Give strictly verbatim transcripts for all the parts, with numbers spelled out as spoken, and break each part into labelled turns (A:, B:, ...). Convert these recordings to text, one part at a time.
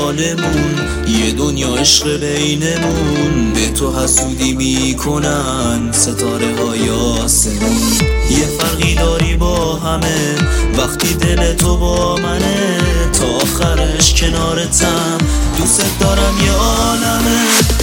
A: خیالمون، یه دنیا عشق بینمون. به تو حسودی میکنن ستاره های آسمون. یه فرقی داری با همه، وقتی دل تو با منه، تا آخرش کنارتم. دوست دارم یه عالمه.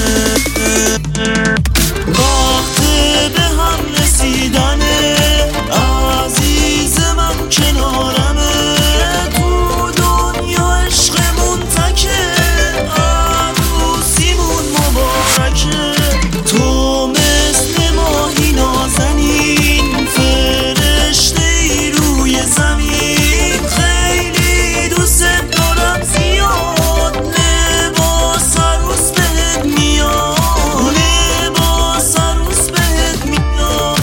A: وقت به هم رسیدنه، عزیز من کنارمه. تو دنیا عشقمون تکه، عروسیمون مبارکه. تو مثل ماهی نازنین، فرشته ای روی زمین. خیلی دوست دارم زیاد، لباس عروس بهت میاد، لباس عروس بهت میاد.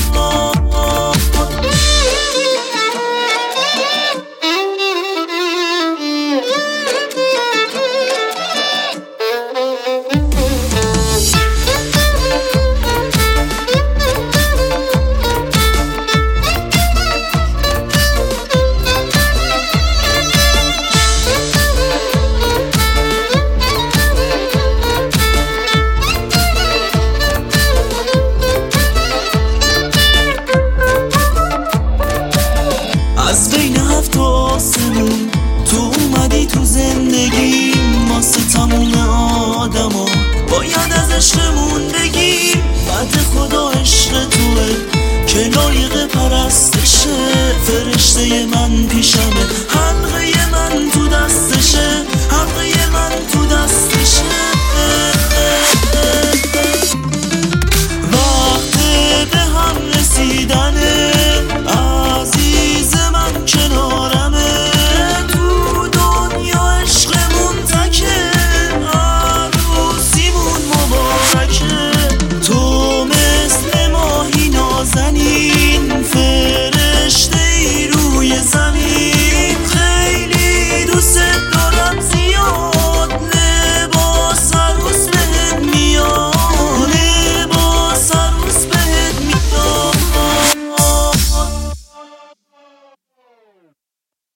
A: از بین هفت آسمون تو اومدی تو زندگی، واسه تموم آدما باید از عشقمون بگیم. بعد خدا عشق توه که لایق پرستشه، فرشته من